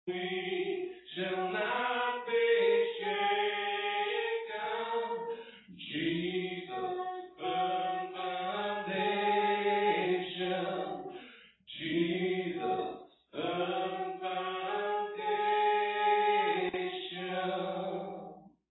We shall not be shaken. Jesus, firm foundation. Jesus, firm foundation.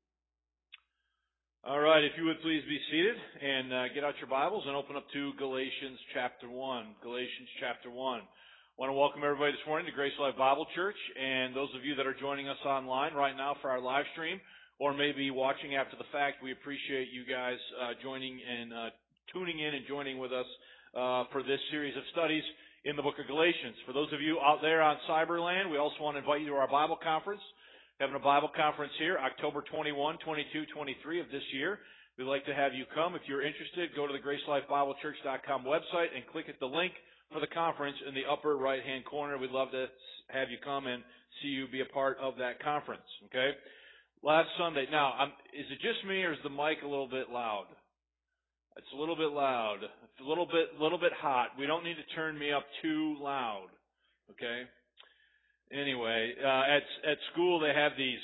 All right, if you would please be seated and get out your Bibles and open up to Galatians chapter 1. Galatians chapter 1. I want to welcome everybody this morning to Grace Life Bible Church, and those of you that are joining us online right now for our live stream, or maybe watching after the fact, we appreciate you guys joining and tuning in and joining with us for this series of studies in the book of Galatians. For those of you out there on Cyberland, we also want to invite you to our Bible conference. Having a Bible conference here, October 21, 22, 23 of this year. We'd like to have you come. If you're interested, go to the GraceLifeBibleChurch.com website and click at the link for the conference in the upper right-hand corner. We'd love to have you come and see you be a part of that conference, okay? Last Sunday. Now, is it just me or is the mic a little bit loud? It's a little bit loud. It's a little bit hot. We don't need to turn me up too loud, okay? Anyway, at school they have the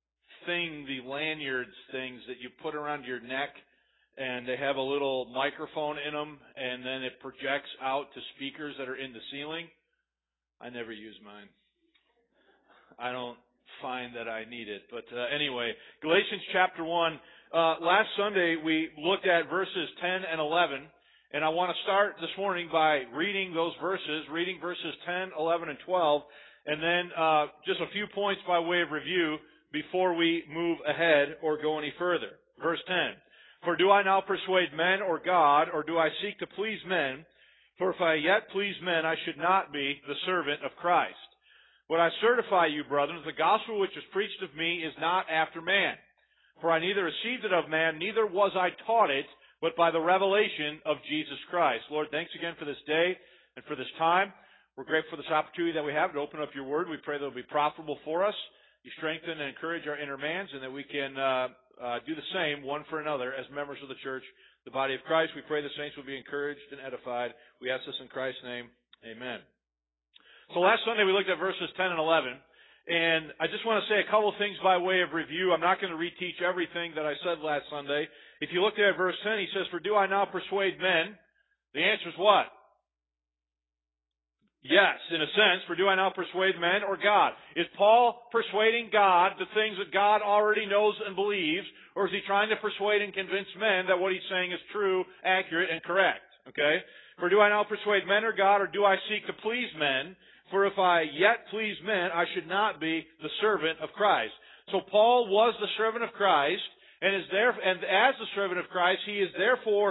lanyards things that you put around your neck, and they have a little microphone in them, and then it projects out to speakers that are in the ceiling. I never use mine. I don't find that I need it. But anyway, Galatians chapter 1. Last Sunday we looked at verses 10 and 11, and I want to start this morning by reading those verses, reading verses 10, 11, and 12. And then just a few points by way of review before we move ahead or go any further. Verse 10. For do I now persuade men or God, or do I seek to please men? For if I yet please men, I should not be the servant of Christ. But I certify you, brethren, the gospel which is preached of me is not after man. For I neither received it of man, neither was I taught it, but by the revelation of Jesus Christ. Lord, thanks again for this day and for this time. We're grateful for this opportunity that we have to open up your word. We pray that it will be profitable for us. You strengthen and encourage our inner mans, and that we can do the same one for another as members of the church, the body of Christ. We pray the saints will be encouraged and edified. We ask this in Christ's name. Amen. So last Sunday we looked at verses 10 and 11, and I just want to say a couple of things by way of review. I'm not going to reteach everything that I said last Sunday. If you look at verse 10, he says, For do I now persuade men? The answer is what? Yes, in a sense, for do I now persuade men or God? Is Paul persuading God the things that God already knows and believes, or is he trying to persuade and convince men that what he's saying is true, accurate, and correct? Okay? For do I now persuade men or God, or do I seek to please men? For if I yet please men, I should not be the servant of Christ. So Paul was the servant of Christ, and as the servant of Christ, he is therefore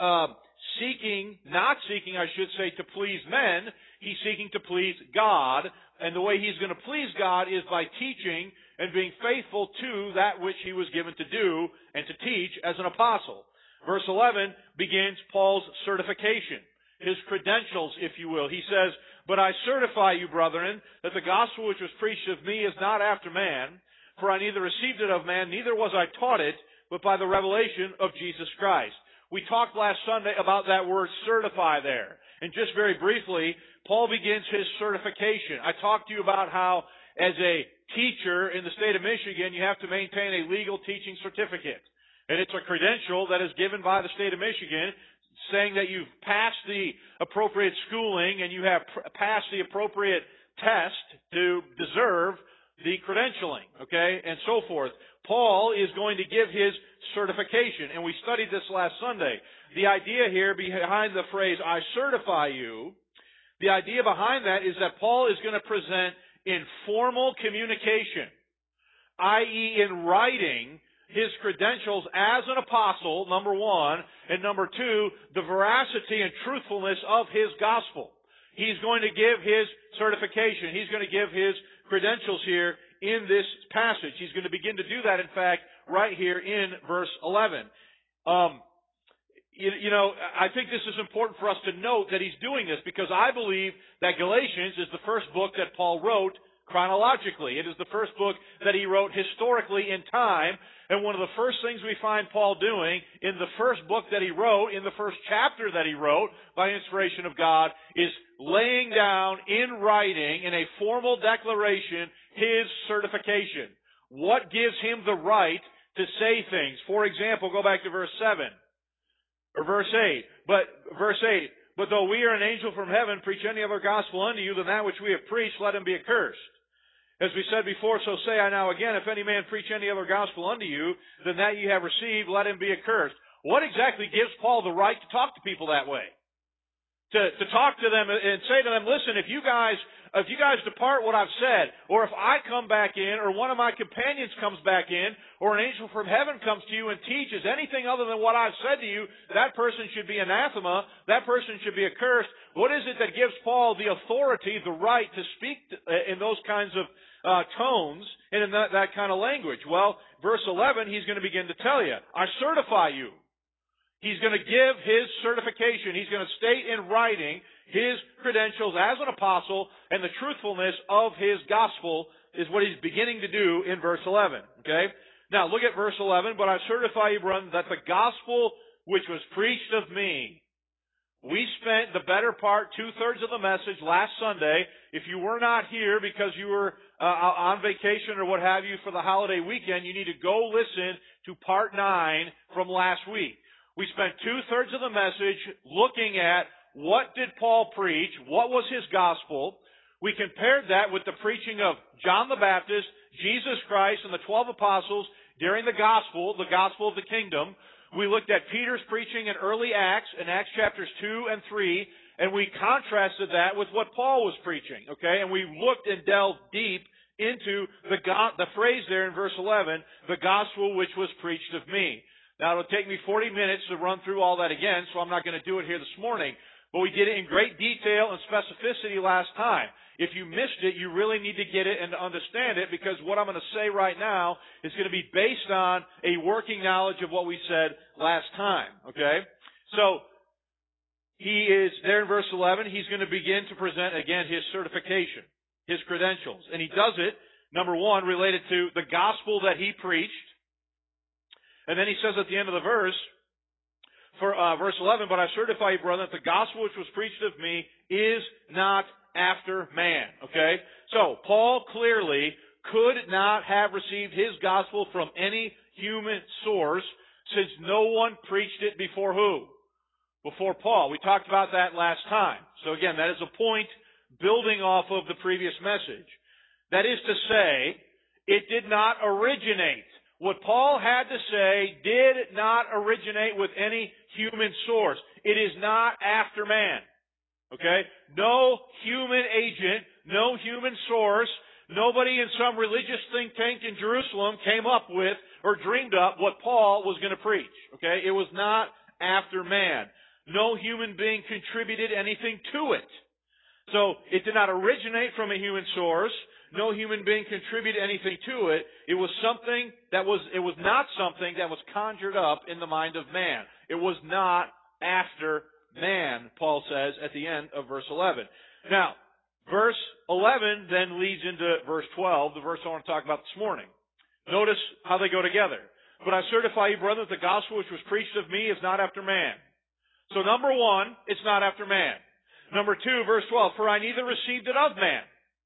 not seeking, to please men. He's seeking to please God, and the way he's going to please God is by teaching and being faithful to that which he was given to do and to teach as an apostle. Verse 11 begins Paul's certification, his credentials, if you will. He says, But I certify you, brethren, that the gospel which was preached of me is not after man, for I neither received it of man, neither was I taught it, but by the revelation of Jesus Christ. We talked last Sunday about that word certify there. And just very briefly, Paul begins his certification. I talked to you about how, as a teacher in the state of Michigan, you have to maintain a legal teaching certificate. And it's a credential that is given by the state of Michigan saying that you've passed the appropriate schooling and you have passed the appropriate test to deserve the credentialing, okay, and so forth. Paul is going to give his certification, and we studied this last Sunday. The idea here behind the phrase, I certify you, the idea behind that is that Paul is going to present informal communication, i.e. in writing, his credentials as an apostle, number one, and number two, the veracity and truthfulness of his gospel. He's going to give his certification. He's going to give his credentials here in this passage. He's going to begin to do that, in fact, right here in verse 11. I think this is important for us to note that he's doing this because I believe that Galatians is the first book that Paul wrote chronologically. It is the first book that he wrote historically in time. And one of the first things we find Paul doing in the first book that he wrote, in the first chapter that he wrote by inspiration of God, is laying down in writing, in a formal declaration, his certification. What gives him the right to say things? For example, go back to verse 7. Or verse 8. But though we are an angel from heaven, preach any other gospel unto you than that which we have preached, let him be accursed. As we said before, so say I now again, if any man preach any other gospel unto you than that ye have received, let him be accursed. What exactly gives Paul the right to talk to people that way? To talk to them and say to them, listen, if you guys depart what I've said, or if I come back in, or one of my companions comes back in, or an angel from heaven comes to you and teaches anything other than what I've said to you, that person should be anathema, that person should be accursed. What is it that gives Paul the authority, the right to speak in those kinds of tones and in that kind of language? Well, verse 11, he's going to begin to tell you, I certify you. He's going to give his certification. He's going to state in writing his credentials as an apostle, and the truthfulness of his gospel is what he's beginning to do in verse 11. Okay? Now, look at verse 11. But I certify you, brethren, that the gospel which was preached of me. We spent the better part, 2/3 of the message last Sunday. If you were not here because you were on vacation or what have you for the holiday weekend, you need to go listen to part 9 from last week. We spent 2/3 of the message looking at what did Paul preach, what was his gospel. We compared that with the preaching of John the Baptist, Jesus Christ, and the 12 apostles during the gospel of the kingdom. We looked at Peter's preaching in early Acts, in Acts chapters 2 and 3, and we contrasted that with what Paul was preaching, okay? And we looked and delved deep into the phrase there in verse 11, the gospel which was preached of me. Now, it'll take me 40 minutes to run through all that again, so I'm not going to do it here this morning. But we did it in great detail and specificity last time. If you missed it, you really need to get it and to understand it, because what I'm going to say right now is going to be based on a working knowledge of what we said last time, okay? So, he is there in verse 11. He's going to begin to present, again, his certification, his credentials. And he does it, number one, related to the gospel that he preached. And then he says at the end of the verse, for verse 11, but I certify you, brethren, that the gospel which was preached of me is not after man. Okay? So, Paul clearly could not have received his gospel from any human source, since no one preached it before who? Before Paul. We talked about that last time. So again, that is a point building off of the previous message. That is to say, it did not originate. What Paul had to say did not originate with any human source. It is not after man. Okay? No human agent, no human source, nobody in some religious think tank in Jerusalem came up with or dreamed up what Paul was going to preach. Okay? It was not after man. No human being contributed anything to it. So, it did not originate from a human source. No human being contributed anything to it. It was not something that was conjured up in the mind of man. It was not after man, Paul says at the end of verse 11. Now, verse 11 then leads into verse 12, the verse I want to talk about this morning. Notice how they go together. But I certify you, brethren, that the gospel which was preached of me is not after man. So number one, it's not after man. Number two, verse 12, for I neither received it of man.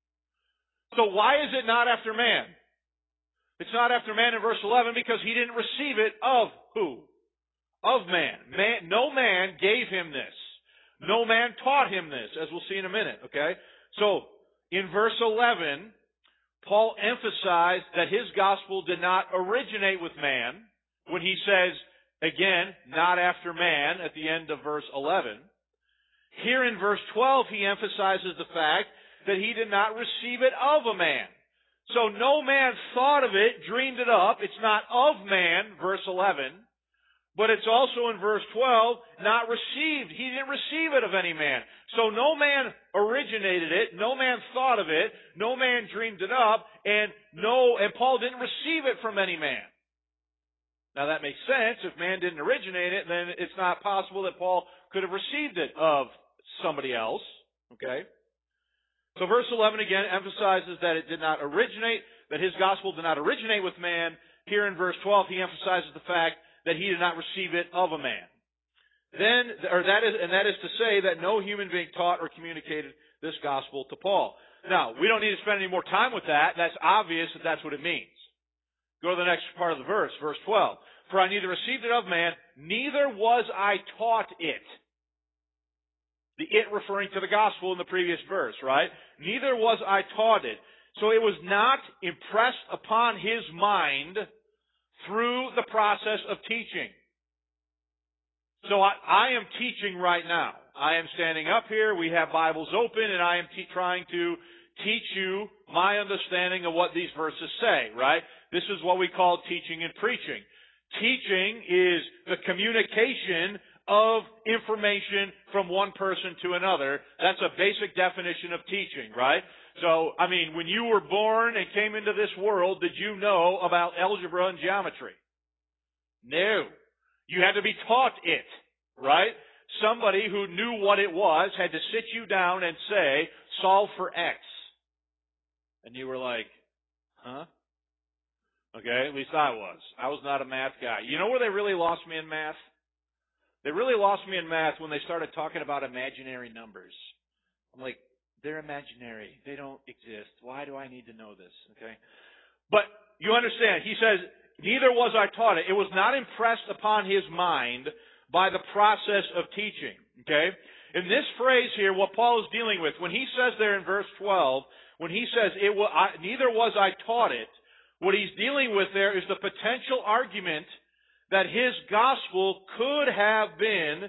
So why is it not after man? It's not after man in verse 11 because he didn't receive it of who? Of man. No man gave him this. No man taught him this, as we'll see in a minute, okay? So, in verse 11, Paul emphasized that his gospel did not originate with man when he says, again, not after man at the end of verse 11. Here in verse 12, he emphasizes the fact that he did not receive it of a man. So no man thought of it, dreamed it up. It's not of man, verse 11. But it's also in verse 12, not received. He didn't receive it of any man. So no man originated it. No man thought of it. No man dreamed it up. And Paul didn't receive it from any man. Now that makes sense. If man didn't originate it, then it's not possible that Paul could have received it of somebody else. Okay? So verse 11 again emphasizes that it did not originate, that his gospel did not originate with man. Here in verse 12, he emphasizes the fact that he did not receive it of a man. That is to say that no human being taught or communicated this gospel to Paul. Now, we don't need to spend any more time with that. That's obvious that that's what it means. Go to the next part of the verse, verse 12. For I neither received it of man, neither was I taught it. The it referring to the gospel in the previous verse, right? Neither was I taught it. So it was not impressed upon his mind through the process of teaching. So I am teaching right now. I am standing up here, we have Bibles open, and I am trying to teach you my understanding of what these verses say, right? This is what we call teaching and preaching. Teaching is the communication of information from one person to another. That's a basic definition of teaching, right? So, I mean, when you were born and came into this world, did you know about algebra and geometry? No. You had to be taught it, right? Somebody who knew what it was had to sit you down and say, solve for X. And you were like, huh? Okay, at least I was. I was not a math guy. You know where they really lost me in math? They really lost me in math when they started talking about imaginary numbers. I'm like, they're imaginary. They don't exist. Why do I need to know this? Okay? But you understand, he says, neither was I taught it. It was not impressed upon his mind by the process of teaching. Okay? In this phrase here, what Paul is dealing with, when he says there in verse 12, when he says, neither was I taught it, what he's dealing with there is the potential argument that his gospel could have been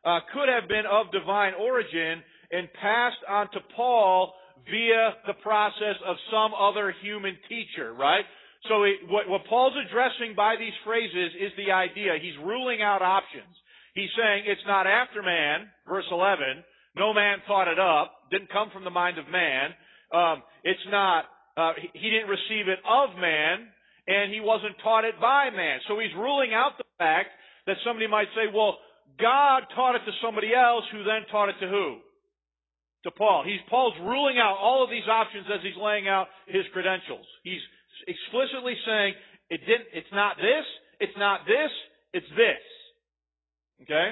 of divine origin and passed on to Paul via the process of some other human teacher, right? So what Paul's addressing by these phrases is the idea. He's ruling out options. He's saying it's not after man, verse 11. No man thought it up. Didn't come from the mind of man. It's not, he didn't receive it of man, and he wasn't taught it by man. So he's ruling out the fact that somebody might say, well, God taught it to somebody else who then taught it to who? To Paul. Paul's ruling out all of these options as he's laying out his credentials. He's explicitly saying, it's not this, it's not this, it's this. Okay?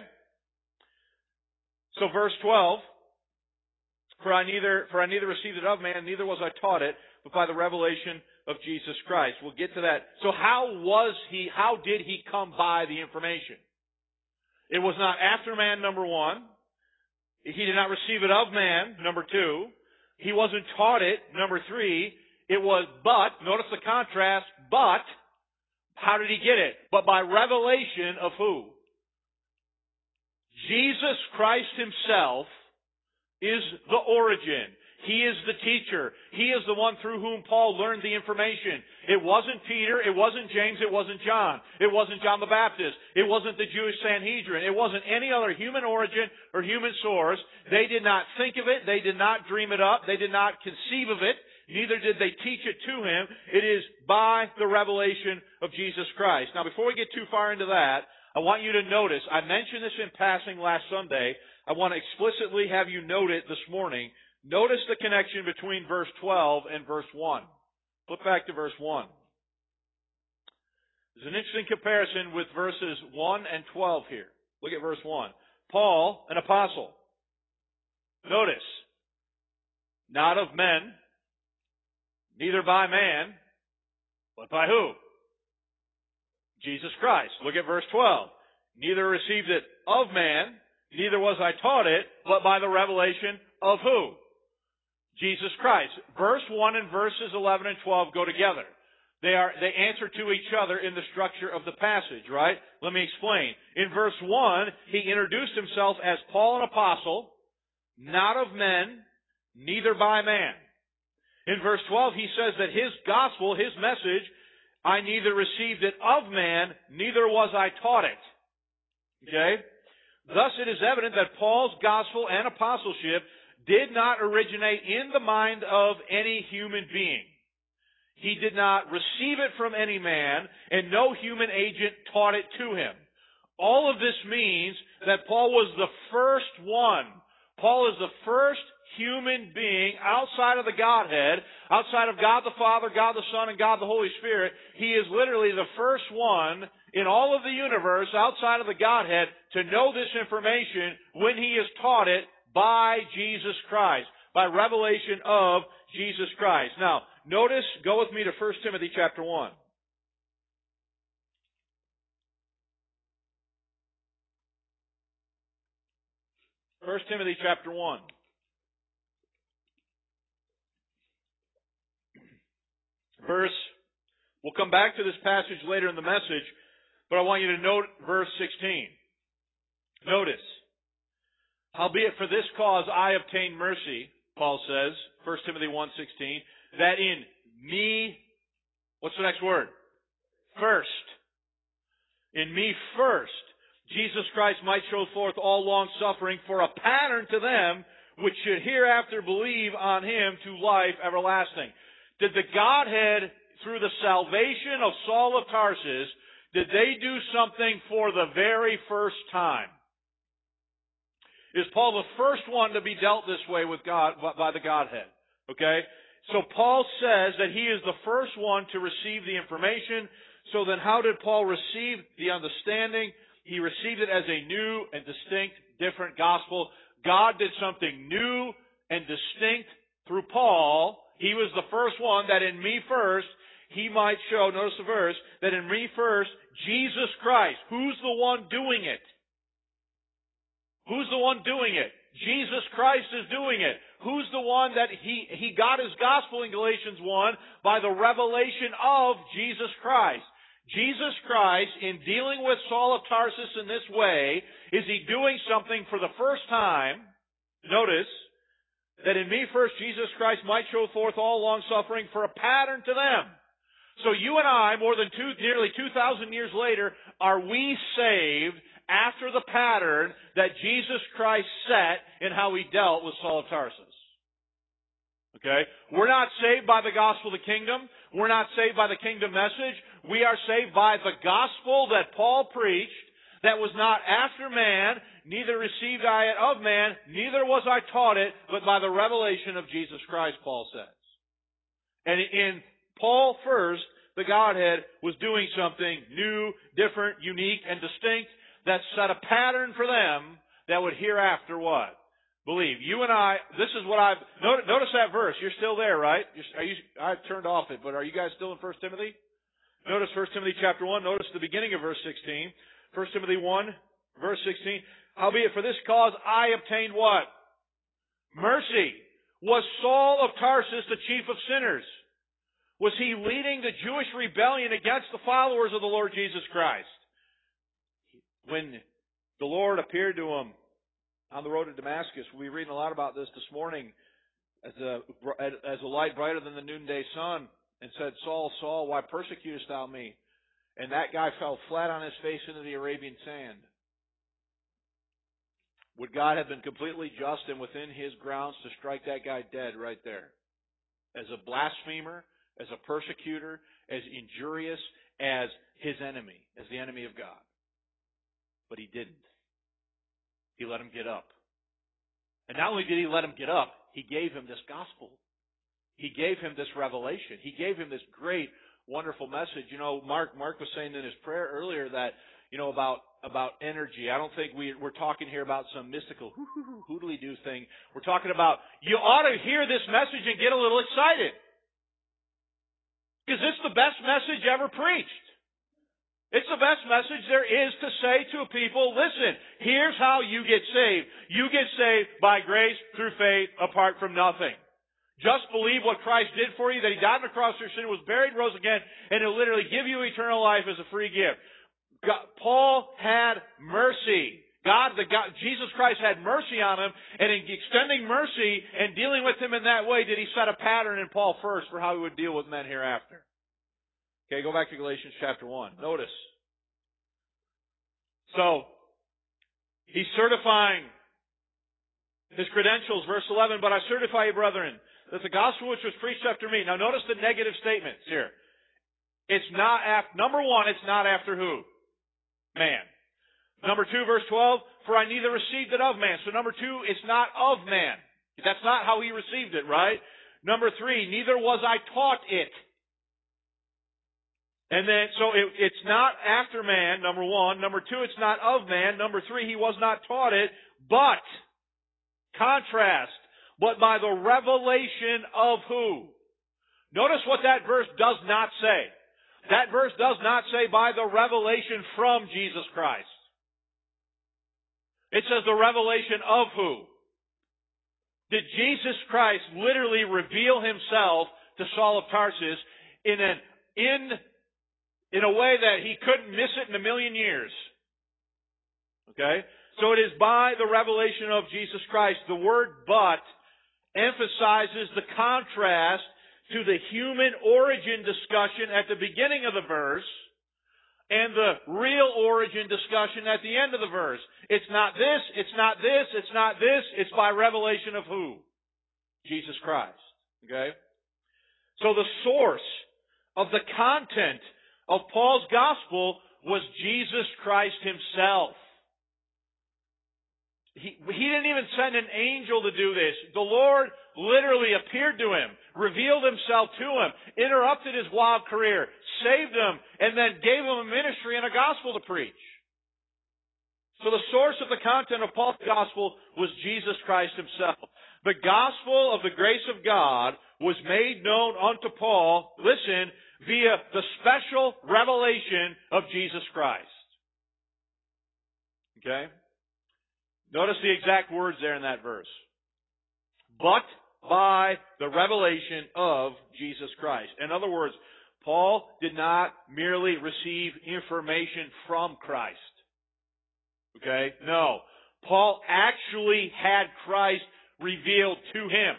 So verse 12, For I neither received it of man, neither was I taught it, but by the revelation of Jesus Christ. We'll get to that. So how did he come by the information? It was not after man, number one. He did not receive it of man, number two. He wasn't taught it, number three. It was but, notice the contrast, but, how did he get it? But by revelation of who? Jesus Christ himself is the origin. He is the teacher. He is the one through whom Paul learned the information. It wasn't Peter. It wasn't James. It wasn't John. It wasn't John the Baptist. It wasn't the Jewish Sanhedrin. It wasn't any other human origin or human source. They did not think of it. They did not dream it up. They did not conceive of it. Neither did they teach it to him. It is by the revelation of Jesus Christ. Now, before we get too far into that, I want you to notice, I mentioned this in passing last Sunday. I want to explicitly have you note it this morning. Notice the connection between verse 12 and verse 1. Flip back to verse 1. There's an interesting comparison with verses 1 and 12 here. Look at verse 1. Paul, an apostle. Notice, not of men, neither by man, but by who? Jesus Christ. Look at verse 12. Neither received it of man, neither was I taught it, but by the revelation of who? Jesus Christ. Verse 1 and verses 11 and 12 go together. They answer to each other in the structure of the passage, right? Let me explain. In verse 1, he introduced himself as Paul, an apostle, not of men, neither by man. In verse 12, he says that his gospel, his message, I neither received it of man, neither was I taught it. Okay? Thus it is evident that Paul's gospel and apostleship did not originate in the mind of any human being. He did not receive it from any man, and no human agent taught it to him. All of this means that Paul was the first one. Paul is the first human being outside of the Godhead, outside of God the Father, God the Son, and God the Holy Spirit. He is literally the first one in all of the universe outside of the Godhead to know this information when he is taught it by Jesus Christ, by revelation of Jesus Christ. Now, notice, go with me to 1 Timothy chapter 1. 1 Timothy chapter 1. We'll come back to this passage later in the message, but I want you to note verse 16. Notice, howbeit for this cause I obtained mercy, Paul says, 1 Timothy 1:16, that in me, what's the next word? First. In me first, Jesus Christ might show forth all long suffering for a pattern to them which should hereafter believe on him to life everlasting. Did the Godhead, through the salvation of Saul of Tarsus, did they do something for the very first time? Is Paul the first one to be dealt this way with God, by the Godhead? Okay? So Paul says that he is the first one to receive the information. So then how did Paul receive the understanding? He received it as a new and distinct, different gospel. God did something new and distinct through Paul. He was the first one that in me first, he might show, notice the verse, that in me first, Jesus Christ. Who's the one doing it? Who's the one doing it? Jesus Christ is doing it. Who's the one that he got his gospel in Galatians 1 by the revelation of Jesus Christ? Jesus Christ, in dealing with Saul of Tarsus in this way, is he doing something for the first time? Notice, that in me first Jesus Christ might show forth all long suffering for a pattern to them. So you and I, nearly 2,000 years later, are we saved after the pattern that Jesus Christ set in how he dealt with Saul of Tarsus? Okay? We're not saved by the gospel of the kingdom. We're not saved by the kingdom message. We are saved by the gospel that Paul preached, that was not after man, neither received I it of man, neither was I taught it, but by the revelation of Jesus Christ, Paul says. And in Paul first, the Godhead was doing something new, different, unique, and distinct that set a pattern for them that would hereafter what? Believe. You and I, this is what I've... Notice that verse. You're still there, right? I've turned off it, but are you guys still in 1 Timothy? Notice 1 Timothy chapter 1. Notice the beginning of verse 16. 1 Timothy 1, verse 16. Howbeit for this cause I obtained what? Mercy. Was Saul of Tarsus the chief of sinners? Was he leading the Jewish rebellion against the followers of the Lord Jesus Christ? When the Lord appeared to him on the road to Damascus, we'll be reading a lot about this morning, as a light brighter than the noonday sun, and said, Saul, Saul, why persecutest thou me? And that guy fell flat on his face into the Arabian sand. Would God have been completely just and within his grounds to strike that guy dead right there? As a blasphemer, as a persecutor, as injurious as his enemy, as the enemy of God. But he didn't. He let him get up. And not only did he let him get up, he gave him this gospel. He gave him this revelation. He gave him this great, wonderful message. You know, Mark was saying in his prayer earlier that, you know, about energy. I don't think we're talking here about some mystical hoodly-doo thing. We're talking about, you ought to hear this message and get a little excited. Because it's the best message ever preached. It's the best message there is to say to people, listen, here's how you get saved. You get saved by grace through faith apart from nothing. Just believe what Christ did for you, that he died on the cross for your sin, was buried, rose again, and he'll literally give you eternal life as a free gift. Paul had mercy. Jesus Christ had mercy on him, and in extending mercy and dealing with him in that way, did he set a pattern in Paul first for how he would deal with men hereafter. Okay, go back to Galatians chapter 1. Notice. So, he's certifying his credentials, verse 11, but I certify you, brethren, that the gospel which was preached after me. Now notice the negative statements here. It's not after, number one, it's not after who? Man. Number 2, verse 12, for I neither received it of man. So number 2, it's not of man. That's not how he received it, right? Number 3, neither was I taught it. And then, so it's not after man, number 1. Number 2, it's not of man. Number 3, he was not taught it, but, contrast, but by the revelation of who? Notice what that verse does not say. That verse does not say by the revelation from Jesus Christ. It says the revelation of who? Did Jesus Christ literally reveal himself to Saul of Tarsus in a way that he couldn't miss it in a million years? Okay? So it is by the revelation of Jesus Christ. The word but emphasizes the contrast to the human origin discussion at the beginning of the verse and the real origin discussion at the end of the verse. It's not this, it's not this, it's not this. It's by revelation of who? Jesus Christ. Okay? So the source of the content of Paul's gospel was Jesus Christ himself. He didn't even send an angel to do this. The Lord literally appeared to him, revealed himself to him, interrupted his wild career, saved him, and then gave him a ministry and a gospel to preach. So the source of the content of Paul's gospel was Jesus Christ himself. The gospel of the grace of God was made known unto Paul, listen, via the special revelation of Jesus Christ. Okay? Notice the exact words there in that verse. But by the revelation of Jesus Christ. In other words, Paul did not merely receive information from Christ. Okay? No. Paul actually had Christ revealed to him.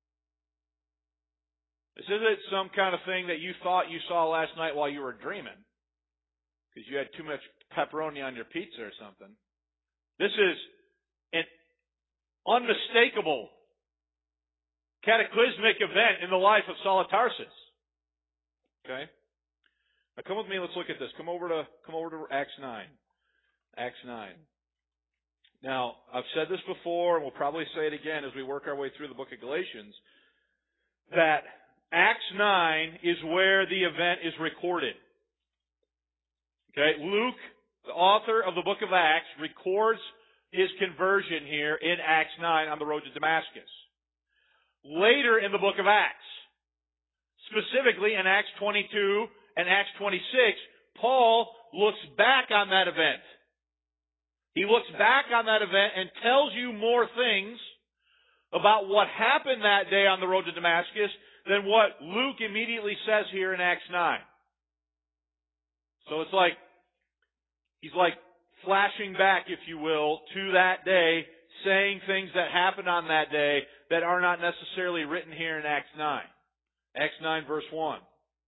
This isn't some kind of thing that you thought you saw last night while you were dreaming, because you had too much pepperoni on your pizza or something. This is an unmistakable, cataclysmic event in the life of Saul of Tarsus. Okay? Now come with me, let's look at this. Come over to Acts 9. Acts 9. Now, I've said this before, and we'll probably say it again as we work our way through the book of Galatians, that Acts 9 is where the event is recorded. Okay? Luke, the author of the book of Acts, records his conversion here in Acts 9 on the road to Damascus. Later in the book of Acts, specifically in Acts 22 and Acts 26, Paul looks back on that event. He looks back on that event and tells you more things about what happened that day on the road to Damascus than what Luke immediately says here in Acts 9. So it's like, he's like flashing back, if you will, to that day, saying things that happened on that day that are not necessarily written here in Acts 9. Acts 9 verse 1.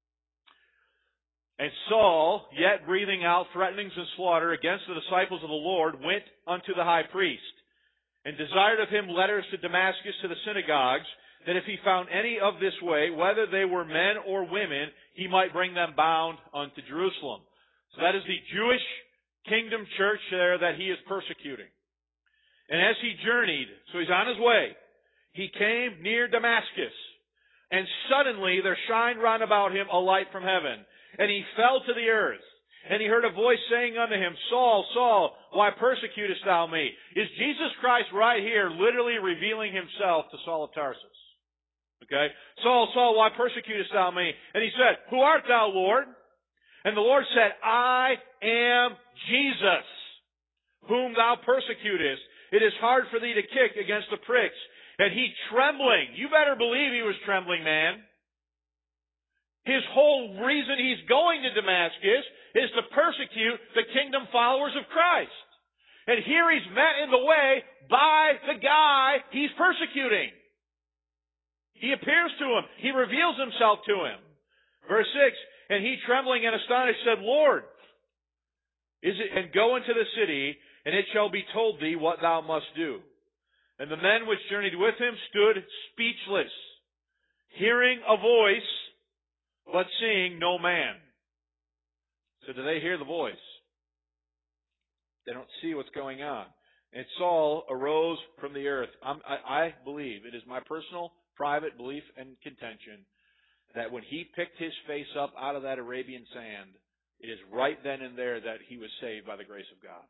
And Saul, yet breathing out threatenings and slaughter against the disciples of the Lord, went unto the high priest, and desired of him letters to Damascus to the synagogues, that if he found any of this way, whether they were men or women, he might bring them bound unto Jerusalem. So that is the Jewish kingdom church there that he is persecuting. And as he journeyed, so he's on his way, he came near Damascus, and suddenly there shined round about him a light from heaven. And he fell to the earth. And he heard a voice saying unto him, Saul, Saul, why persecutest thou me? Is Jesus Christ right here literally revealing himself to Saul of Tarsus? Okay? Saul, Saul, why persecutest thou me? And he said, Who art thou, Lord? And the Lord said, I am Jesus, whom thou persecutest. It is hard for thee to kick against the pricks. And he trembling, you better believe he was trembling, man. His whole reason he's going to Damascus is to persecute the kingdom followers of Christ. And here he's met in the way by the guy he's persecuting. He appears to him. He reveals himself to him. Verse 6, and he trembling and astonished said, Lord, and go into the city, and it shall be told thee what thou must do. And the men which journeyed with him stood speechless, hearing a voice, but seeing no man. So do they hear the voice? They don't see what's going on. And Saul arose from the earth. I believe, it is my personal, private belief and contention, that when he picked his face up out of that Arabian sand, it is right then and there that he was saved by the grace of God.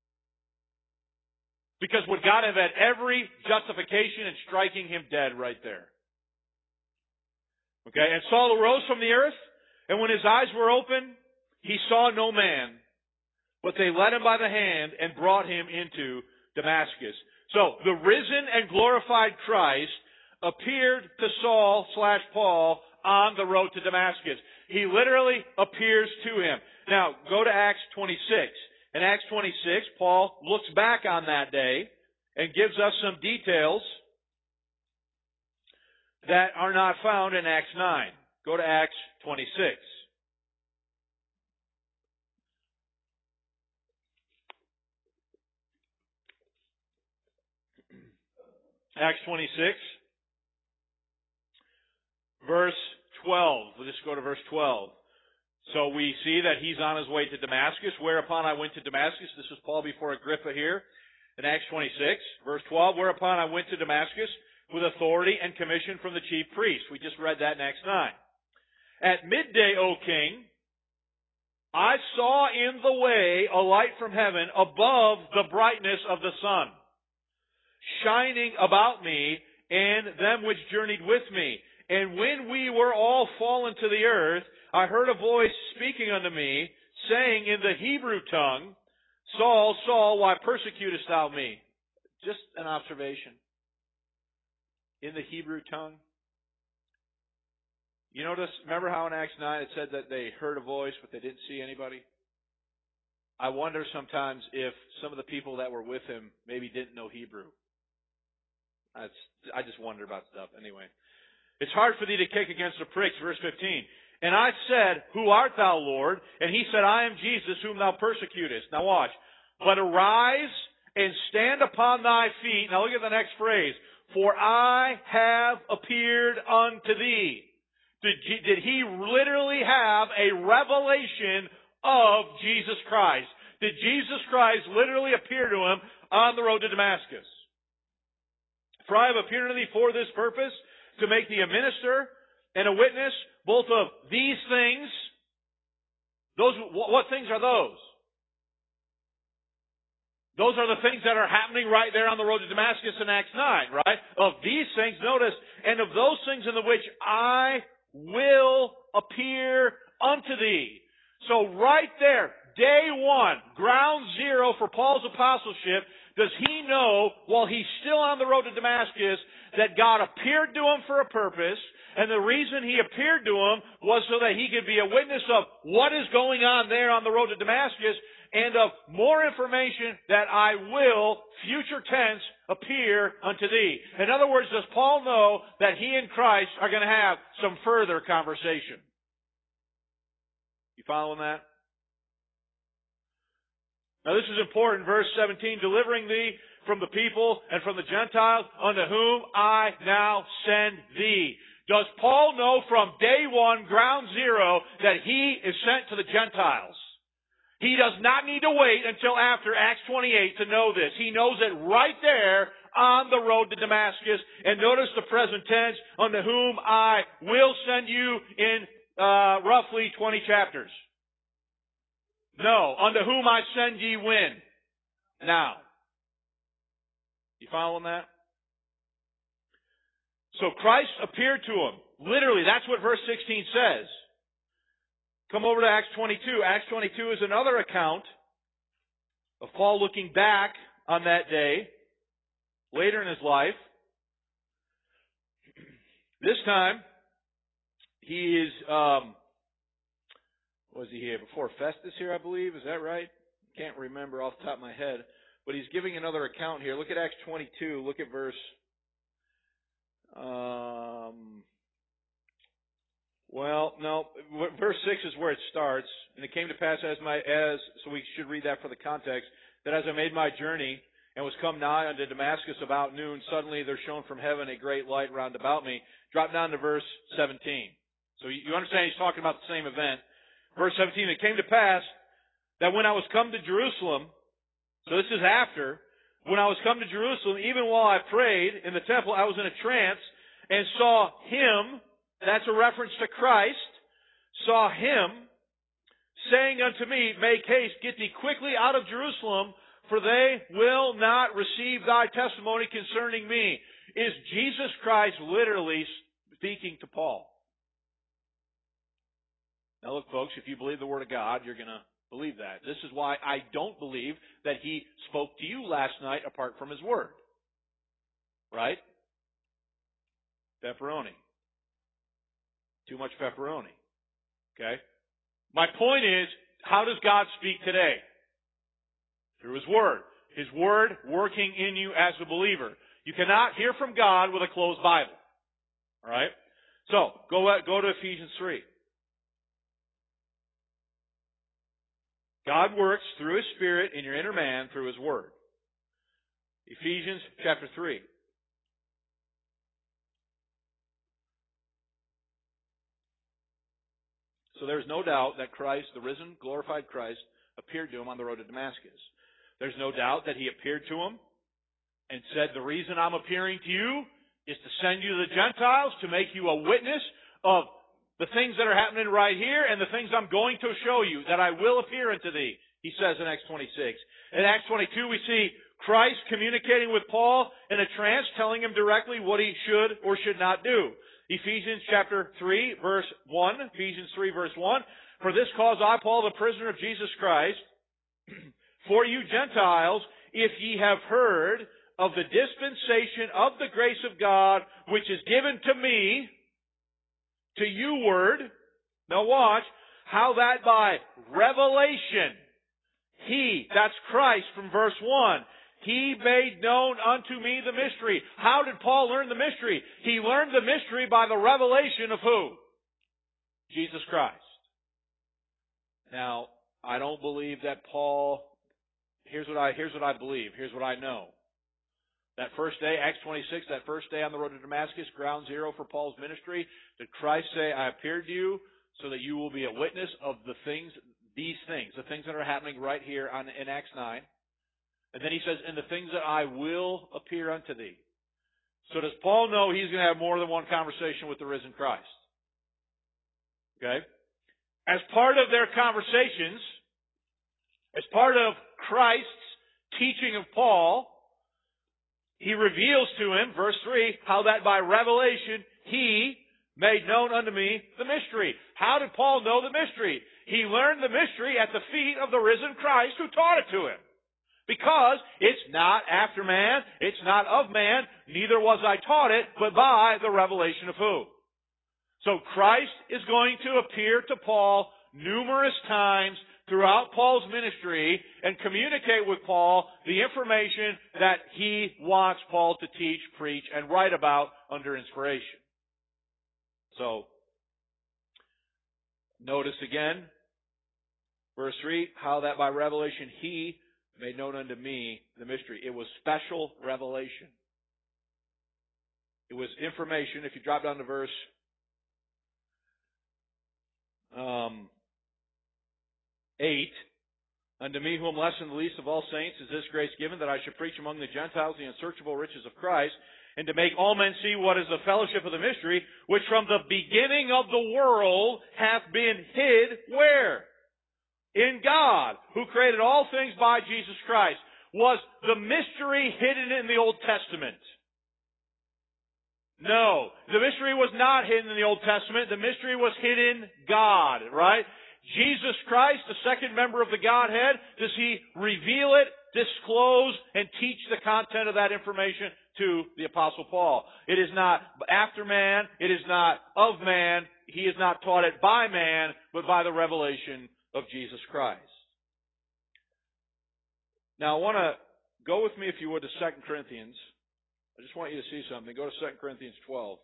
Because would God have had every justification in striking him dead right there? Okay, and Saul arose from the earth, and when his eyes were open, he saw no man, but they led him by the hand and brought him into Damascus. So, the risen and glorified Christ appeared to Saul/Paul on the road to Damascus. He literally appears to him. Now, go to Acts 26. In Acts 26, Paul looks back on that day and gives us some details that are not found in Acts 9. Go to Acts 26. Acts 26, verse 12. We'll just go to verse 12. So we see that he's on his way to Damascus, whereupon I went to Damascus. This is Paul before Agrippa here in Acts 26, verse 12. Whereupon I went to Damascus with authority and commission from the chief priest. We just read that in Acts 9. At midday, O king, I saw in the way a light from heaven above the brightness of the sun, shining about me and them which journeyed with me. And when we were all fallen to the earth, I heard a voice speaking unto me, saying in the Hebrew tongue, Saul, Saul, why persecutest thou me? Just an observation. In the Hebrew tongue. You notice, remember how in Acts 9 it said that they heard a voice but they didn't see anybody? I wonder sometimes if some of the people that were with him maybe didn't know Hebrew. I just wonder about stuff. Anyway. It's hard for thee to kick against the pricks, verse 15. And I said, Who art thou, Lord? And he said, I am Jesus, whom thou persecutest. Now watch. But arise and stand upon thy feet. Now look at the next phrase. For I have appeared unto thee. Did he literally have a revelation of Jesus Christ? Did Jesus Christ literally appear to him on the road to Damascus? For I have appeared unto thee for this purpose, to make thee a minister and a witness, both of these things. What things are those? Those are the things that are happening right there on the road to Damascus in Acts 9, right? Of these things, notice, and of those things in the which I will appear unto thee. So right there, day one, ground zero for Paul's apostleship, does he know, while he's still on the road to Damascus, that God appeared to him for a purpose, and the reason he appeared to him was so that he could be a witness of what is going on there on the road to Damascus, and of more information that I will, future tense, appear unto thee. In other words, does Paul know that he and Christ are going to have some further conversation? You following that? Now this is important, verse 17, delivering thee from the people and from the Gentiles unto whom I now send thee. Does Paul know from day one, ground zero, that he is sent to the Gentiles? He does not need to wait until after Acts 28 to know this. He knows it right there on the road to Damascus. And notice the present tense, unto whom I will send you in roughly 20 chapters. No, unto whom I send ye when? Now. You following that? So Christ appeared to him. Literally, that's what verse 16 says. Come over to Acts 22. Acts 22 is another account of Paul looking back on that day, later in his life. This time, he is, was he here before Festus here, I believe? Is that right? Can't remember off the top of my head. But he's giving another account here. Look at Acts 22. Look at verse... verse 6 is where it starts. And it came to pass so we should read that for the context, that as I made my journey and was come nigh unto Damascus about noon, suddenly there shone from heaven a great light round about me. Drop down to verse 17. So you understand he's talking about the same event. Verse 17, it came to pass that when I was come to Jerusalem, so this is after, when I was come to Jerusalem, even while I prayed in the temple, I was in a trance and saw him," that's a reference to Christ, "saw him saying unto me, Make haste, get thee quickly out of Jerusalem, for they will not receive thy testimony concerning me." Is Jesus Christ literally speaking to Paul? Now look, folks, if you believe the Word of God, you're going to believe that. This is why I don't believe that he spoke to you last night apart from his Word. Right? Pepperoni. Too much pepperoni. Okay? My point is, how does God speak today? Through His Word. His Word working in you as a believer. You cannot hear from God with a closed Bible. Alright? So, go to Ephesians 3. God works through His Spirit in your inner man through His Word. Ephesians chapter 3. So there's no doubt that Christ, the risen, glorified Christ, appeared to him on the road to Damascus. There's no doubt that He appeared to him and said, "The reason I'm appearing to you is to send you to the Gentiles, to make you a witness of the things that are happening right here and the things I'm going to show you, that I will appear unto thee," he says in Acts 26. In Acts 22, we see Christ communicating with Paul in a trance, telling him directly what he should or should not do. Ephesians chapter 3, verse 1. Ephesians 3, verse 1. "For this cause I, Paul, the prisoner of Jesus Christ, for you Gentiles, if ye have heard of the dispensation of the grace of God, which is given to me, to you word," now watch, "how that by revelation, He," that's Christ from verse 1, "He made known unto me the mystery." How did Paul learn the mystery? He learned the mystery by the revelation of who? Jesus Christ. Now, I don't believe that Paul, here's what I believe, here's what I know. That first day, Acts 26, that first day on the road to Damascus, ground zero for Paul's ministry, did Christ say, "I appeared to you so that you will be a witness of the things that are happening right here in Acts 9. And then he says, "And the things that I will appear unto thee." So does Paul know he's going to have more than one conversation with the risen Christ? Okay? As part of their conversations, as part of Christ's teaching of Paul, He reveals to him, verse 3, "how that by revelation He made known unto me the mystery." How did Paul know the mystery? He learned the mystery at the feet of the risen Christ who taught it to him. Because it's not after man, it's not of man, neither was I taught it, but by the revelation of who? So Christ is going to appear to Paul numerous times throughout Paul's ministry and communicate with Paul the information that he wants Paul to teach, preach, and write about under inspiration. So, notice again, verse 3, "how that by revelation He made known unto me the mystery." It was special revelation. It was information. If you drop down to verse 8, "unto me whom less than the least of all saints is this grace given, that I should preach among the Gentiles the unsearchable riches of Christ, and to make all men see what is the fellowship of the mystery, which from the beginning of the world hath been hid," where? "In God, who created all things by Jesus Christ." Was the mystery hidden in the Old Testament? No. The mystery was not hidden in the Old Testament. The mystery was hidden in God, right? Jesus Christ, the second member of the Godhead, does He reveal it, disclose, and teach the content of that information to the Apostle Paul? It is not after man. It is not of man. He is not taught it by man, but by the revelation of Jesus Christ. Now, I want to go with me, if you would, to 2 Corinthians. I just want you to see something. Go to 2 Corinthians 12.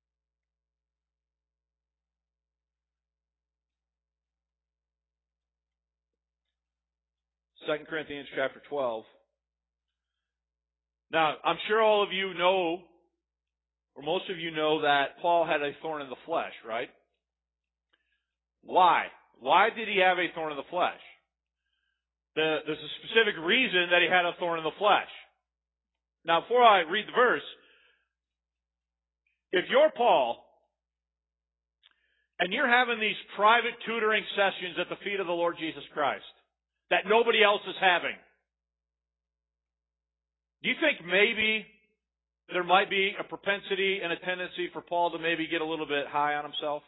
2 Corinthians chapter 12. Now, I'm sure all of you know, or most of you know, that Paul had a thorn in the flesh, right? Why? Why did he have a thorn in the flesh? There's a specific reason that he had a thorn in the flesh. Now, before I read the verse, if you're Paul, and you're having these private tutoring sessions at the feet of the Lord Jesus Christ that nobody else is having, do you think maybe there might be a propensity and a tendency for Paul to maybe get a little bit high on himself?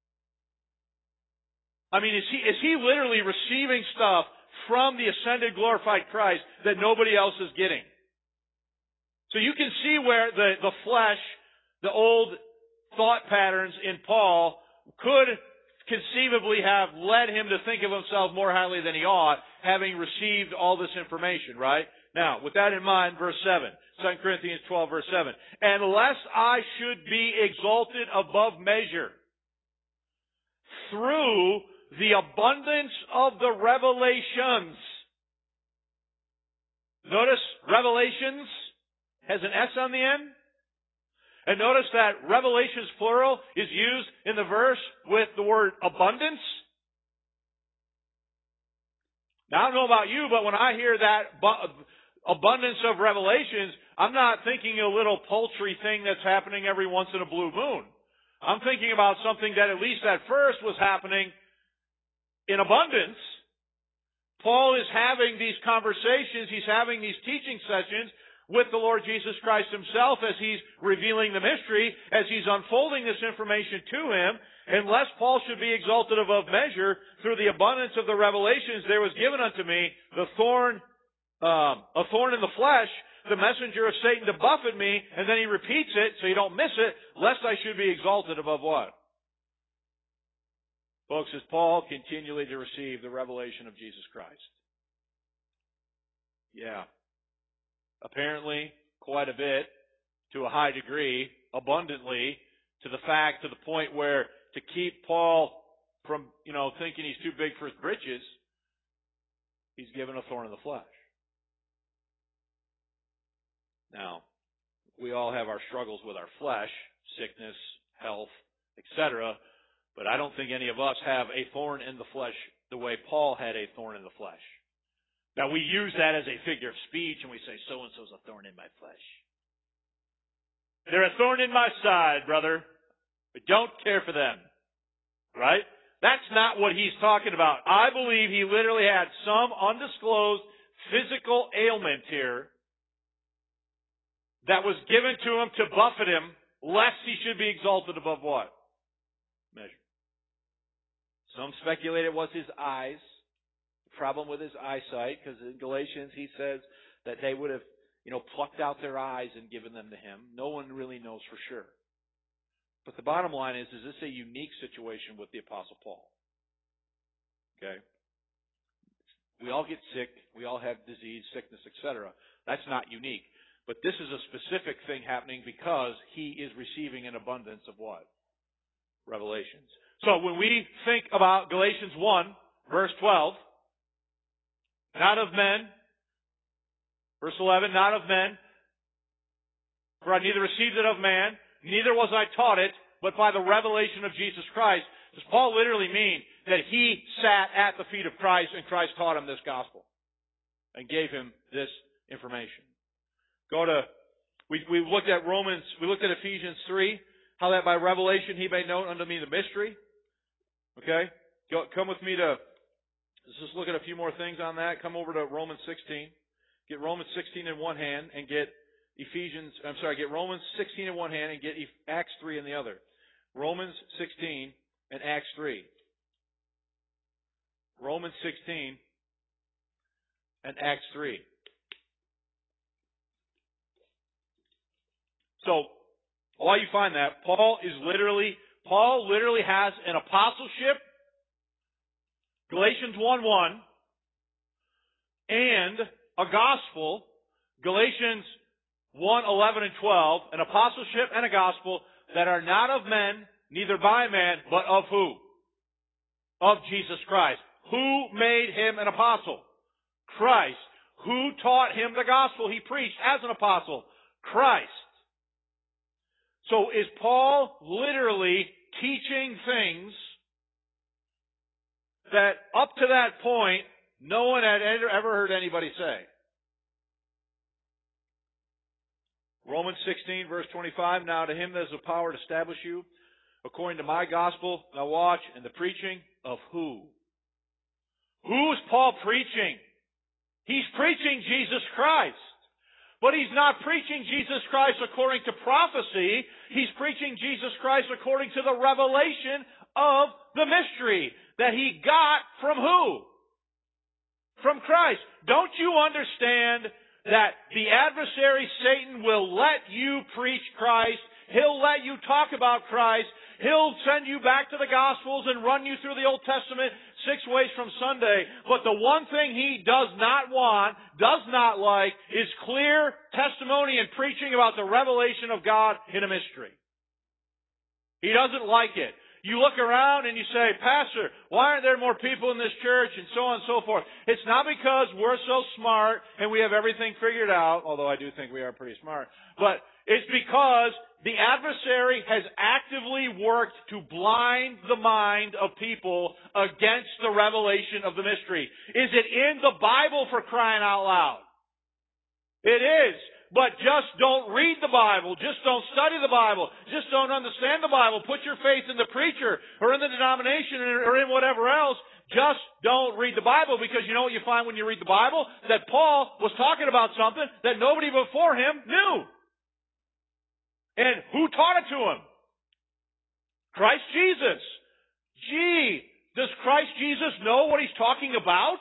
I mean, is he literally receiving stuff from the ascended, glorified Christ that nobody else is getting? So you can see where the flesh, the old thought patterns in Paul could conceivably have led him to think of himself more highly than he ought, having received all this information, right? Now, with that in mind, verse 7, 2 Corinthians 12, verse 7. Unless I should be exalted above measure through the abundance of the revelations. Notice, revelations has an S on the end. And notice that revelations plural is used in the verse with the word abundance. Now, I don't know about you, but when I hear that abundance of revelations, I'm not thinking a little paltry thing that's happening every once in a blue moon. I'm thinking about something that at least at first was happening in abundance. Paul is having these conversations, he's having these teaching sessions with the Lord Jesus Christ himself as he's revealing the mystery, as he's unfolding this information to him. Unless Paul should be exalted above measure through the abundance of the revelations, there was given unto me a thorn in the flesh, the messenger of Satan to buffet me, and then he repeats it so you don't miss it, lest I should be exalted above what? Folks, is Paul continually to receive the revelation of Jesus Christ? Yeah. Apparently, quite a bit, to a high degree, abundantly, to the point where to keep Paul from, thinking he's too big for his britches, he's given a thorn in the flesh. Now, we all have our struggles with our flesh, sickness, health, etc., but I don't think any of us have a thorn in the flesh the way Paul had a thorn in the flesh. Now, we use that as a figure of speech, and we say, so-and-so's a thorn in my flesh. They're a thorn in my side, brother. I don't care for them. Right? That's not what he's talking about. I believe he literally had some undisclosed physical ailment here that was given to him to buffet him, lest he should be exalted above what? Measure. Some speculate it was his eyes. Problem with his eyesight, because in Galatians he says that they would have, plucked out their eyes and given them to him. No one really knows for sure. But the bottom line is this a unique situation with the Apostle Paul? Okay? We all get sick. We all have disease, sickness, etc. That's not unique. But this is a specific thing happening because he is receiving an abundance of what? Revelations. So when we think about Galatians 1, verse 12, not of men. Verse 11, not of men. For I neither received it of man, neither was I taught it, but by the revelation of Jesus Christ. Does Paul literally mean that he sat at the feet of Christ and Christ taught him this gospel and gave him this information? We looked at Ephesians 3, how that by revelation he made known unto me the mystery. Okay? Come with me to... Let's just look at a few more things on that. Come over to Romans 16. Get Romans 16 in one hand and get get Romans 16 in one hand and get Acts 3 in the other. Romans 16 and Acts 3. Romans 16 and Acts 3. So, while you find that, Paul literally has an apostleship, Galatians 1:1, and a gospel, Galatians 1:11 and 12, an apostleship and a gospel that are not of men, neither by man, but of who? Of Jesus Christ. Who made him an apostle? Christ. Who taught him the gospel he preached as an apostle? Christ. So is Paul literally teaching things that up to that point, no one had ever heard anybody say? Romans 16, verse 25, now to him that has the power to establish you, according to my gospel, now watch, and the preaching of who? Who's Paul preaching? He's preaching Jesus Christ. But he's not preaching Jesus Christ according to prophecy. He's preaching Jesus Christ according to the revelation of the mystery that he got from who? From Christ. Don't you understand that the adversary Satan will let you preach Christ? He'll let you talk about Christ. He'll send you back to the Gospels and run you through the Old Testament 6 ways from Sunday. But the one thing he does not want, does not like, is clear testimony and preaching about the revelation of God in a mystery. He doesn't like it. You look around and you say, Pastor, why aren't there more people in this church? And so on and so forth. It's not because we're so smart and we have everything figured out, although I do think we are pretty smart. But it's because the adversary has actively worked to blind the mind of people against the revelation of the mystery. Is it in the Bible, for crying out loud? It is. But just don't read the Bible. Just don't study the Bible. Just don't understand the Bible. Put your faith in the preacher or in the denomination or in whatever else. Just don't read the Bible, because you know what you find when you read the Bible? That Paul was talking about something that nobody before him knew. And who taught it to him? Christ Jesus. Gee, does Christ Jesus know what he's talking about?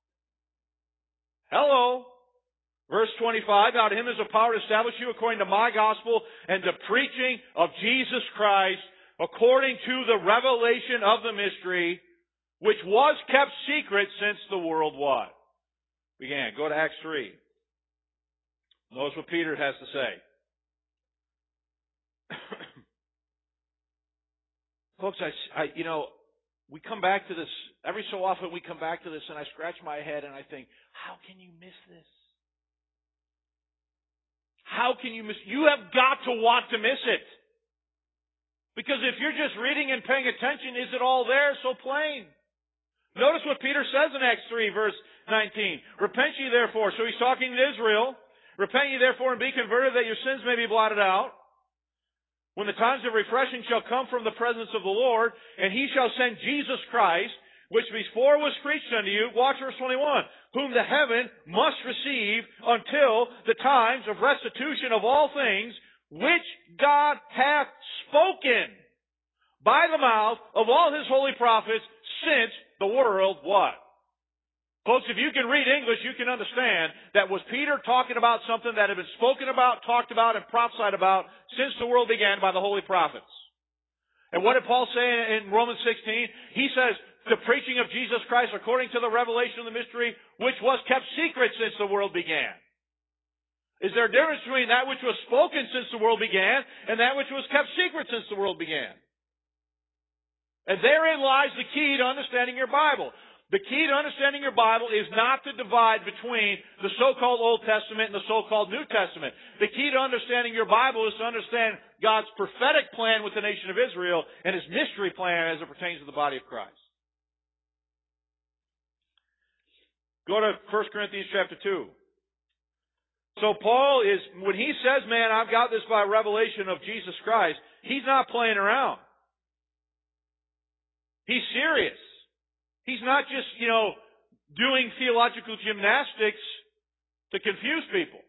Hello. Verse 25, now to him is a power to establish you according to my gospel and the preaching of Jesus Christ according to the revelation of the mystery, which was kept secret since the world what? Began. Go to Acts 3. Notice what Peter has to say. Folks, we come back to this, every so often we come back to this and I scratch my head and I think, how can you miss this? How can you miss? You have got to want to miss it. Because if you're just reading and paying attention, is it all there so plain? Notice what Peter says in Acts 3, verse 19. Repent ye therefore. So he's talking to Israel. Repent ye therefore and be converted, that your sins may be blotted out, when the times of refreshing shall come from the presence of the Lord, and he shall send Jesus Christ, which before was preached unto you, watch verse 21, whom the heaven must receive until the times of restitution of all things, which God hath spoken by the mouth of all his holy prophets since the world what? Folks, if you can read English, you can understand that was Peter talking about something that had been spoken about, talked about, and prophesied about since the world began by the holy prophets. And what did Paul say in Romans 16? He says, the preaching of Jesus Christ according to the revelation of the mystery, which was kept secret since the world began. Is there a difference between that which was spoken since the world began and that which was kept secret since the world began? And therein lies the key to understanding your Bible. The key to understanding your Bible is not to divide between the so-called Old Testament and the so-called New Testament. The key to understanding your Bible is to understand God's prophetic plan with the nation of Israel and his mystery plan as it pertains to the body of Christ. Go to 1 Corinthians chapter 2. So Paul is, when he says, man, I've got this by revelation of Jesus Christ, he's not playing around. He's serious. He's not just, doing theological gymnastics to confuse people.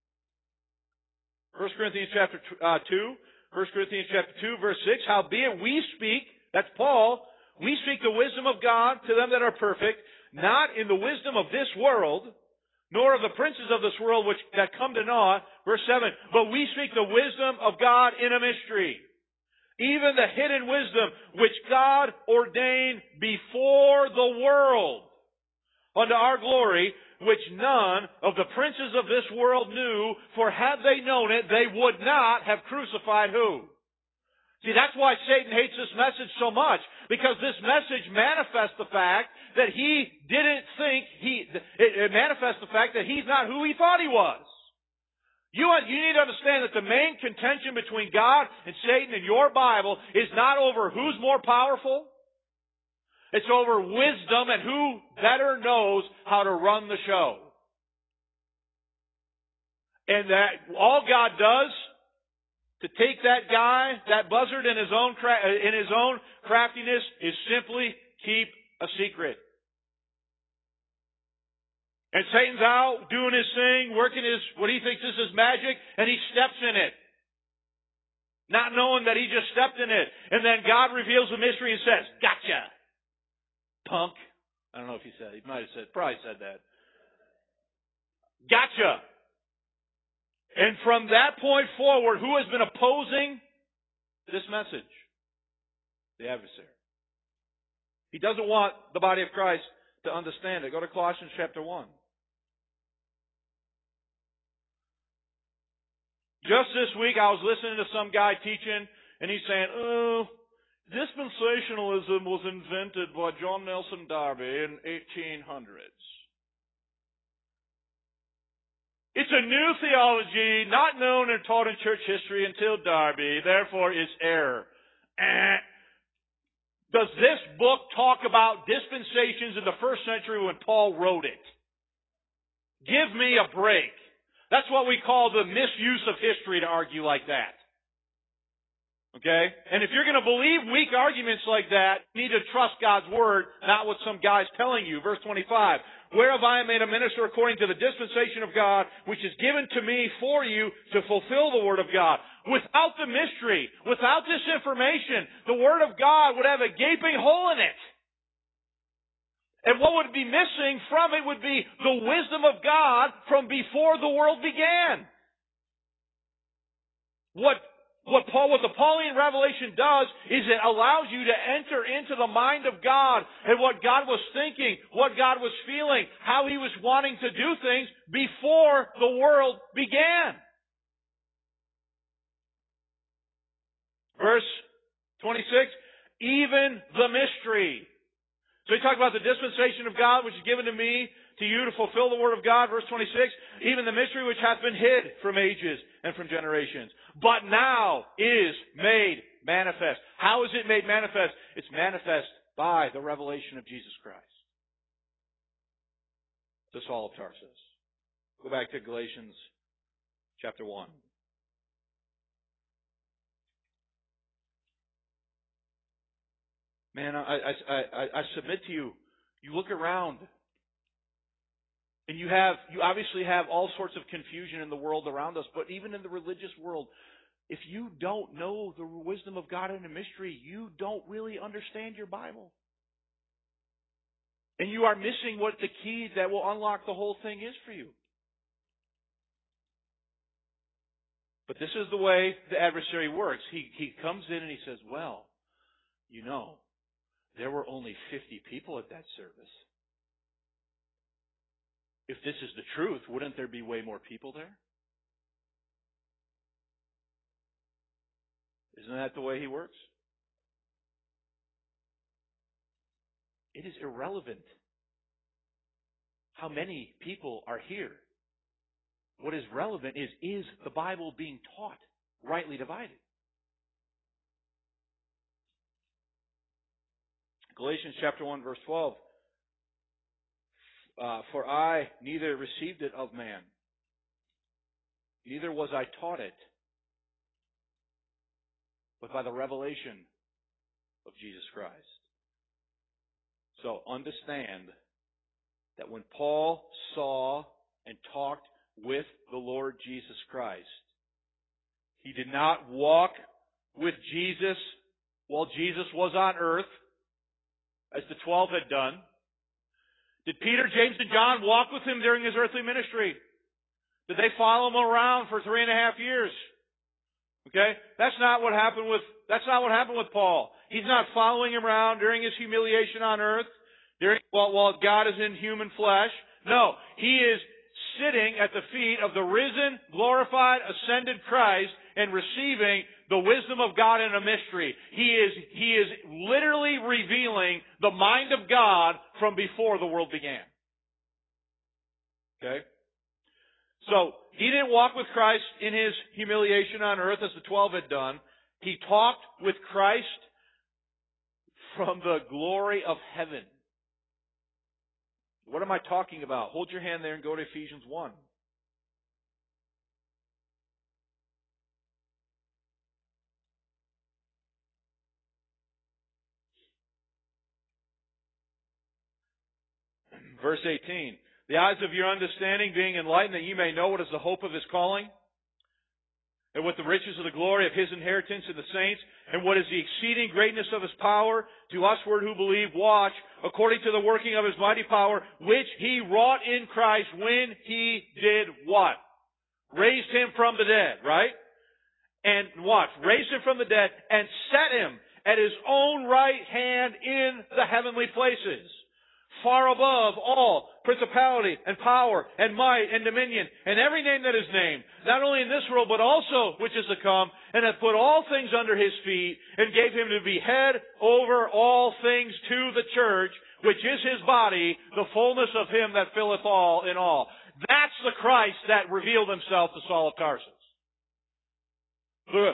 1 Corinthians chapter 2, 1 Corinthians chapter 2, verse 6, howbeit we speak, that's Paul, we speak the wisdom of God to them that are perfect, not in the wisdom of this world, nor of the princes of this world that come to naught. Verse 7, but we speak the wisdom of God in a mystery, even the hidden wisdom which God ordained before the world, unto our glory, which none of the princes of this world knew, for had they known it, they would not have crucified who? See, that's why Satan hates this message so much, because this message manifests the fact that he didn't think it manifests the fact that he's not who he thought he was. You need to understand that the main contention between God and Satan in your Bible is not over who's more powerful. It's over wisdom and who better knows how to run the show. And that all God does to take that guy, that buzzard in his own craftiness, is simply keep a secret. And Satan's out doing his thing, working what he thinks is his magic, and he steps in it. Not knowing that he just stepped in it. And then God reveals the mystery and says, "Gotcha, punk." I don't know if he might have probably said that. Gotcha. And from that point forward, who has been opposing this message? The adversary. He doesn't want the body of Christ to understand it. Go to Colossians chapter 1. Just this week, I was listening to some guy teaching, and he's saying, dispensationalism was invented by John Nelson Darby in 1800s. It's a new theology, not known or taught in church history until Darby, therefore it's error. Does this book talk about dispensations in the first century when Paul wrote it? Give me a break. That's what we call the misuse of history to argue like that. Okay? And if you're going to believe weak arguments like that, you need to trust God's Word, not what some guy's telling you. Verse 25. Whereof I am made a minister according to the dispensation of God, which is given to me for you to fulfill the Word of God. Without the mystery, without this information, the Word of God would have a gaping hole in it. And what would be missing from it would be the wisdom of God from before the world began. What the Pauline revelation does is it allows you to enter into the mind of God and what God was thinking, what God was feeling, how He was wanting to do things before the world began. Verse 26, even the mystery. So he talked about the dispensation of God which is given to me, to you to fulfill the word of God. Verse 26, even the mystery which hath been hid from ages and from generations, but now is made manifest. How is it made manifest? It's manifest by the revelation of Jesus Christ to Saul of Tarsus. Go back to Galatians chapter 1. Man, I submit to you, you look around and you obviously have all sorts of confusion in the world around us, but even in the religious world, if you don't know the wisdom of God in a mystery, you don't really understand your Bible. And you are missing what the key that will unlock the whole thing is for you. But this is the way the adversary works. He comes in and he says, well, you know, there were only 50 people at that service. If this is the truth, wouldn't there be way more people there? Isn't that the way he works? It is irrelevant how many people are here. What is relevant is the Bible being taught, rightly divided? Galatians chapter 1, verse 12. For I neither received it of man, neither was I taught it, but by the revelation of Jesus Christ. So understand that when Paul saw and talked with the Lord Jesus Christ, he did not walk with Jesus while Jesus was on earth, as the 12 had done. Did Peter, James, and John walk with him during his earthly ministry? Did they follow him around for 3.5 years? Okay? That's not what happened with Paul. He's not following him around during his humiliation on earth, while God is in human flesh. No, he is sitting at the feet of the risen, glorified, ascended Christ and receiving the wisdom of God in a mystery. He is literally revealing the mind of God from before the world began. Okay? So, he didn't walk with Christ in his humiliation on earth as the 12 had done. He talked with Christ from the glory of heaven. What am I talking about? Hold your hand there and go to Ephesians 1. Verse 18. The eyes of your understanding being enlightened, that you may know what is the hope of His calling, and what the riches of the glory of His inheritance in the saints, and what is the exceeding greatness of His power to usward who believe. Watch, according to the working of His mighty power, which He wrought in Christ when He did what? Raised Him from the dead, right? And watch, raised Him from the dead and set Him at His own right hand in the heavenly places, far above all principality and power and might and dominion and every name that is named, not only in this world but also which is to come, and hath put all things under His feet, and gave Him to be head over all things to the church, which is His body, the fullness of Him that filleth all in all. That's the Christ that revealed Himself to Saul of Tarsus. The